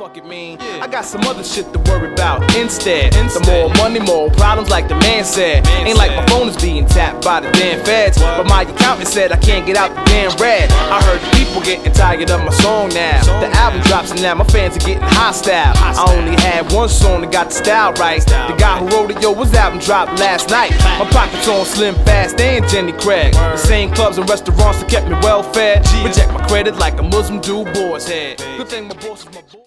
fuck it mean. I got some other shit to worry about instead. The more money, more problems, like the man said. Ain't like my phone is being tapped by the damn feds, but my accountant said I can't get out the damn red. I heard the people getting tired of my song now. The album drops and now my fans are getting hostile. I only had one song that got the style right. The guy who wrote it, yo, his album dropped last night. My pockets on Slim Fast and Jenny Craig. The same clubs and restaurants that kept me well fed. Reject my credit like a Muslim dude boy's head. Good thing my boss is my boy.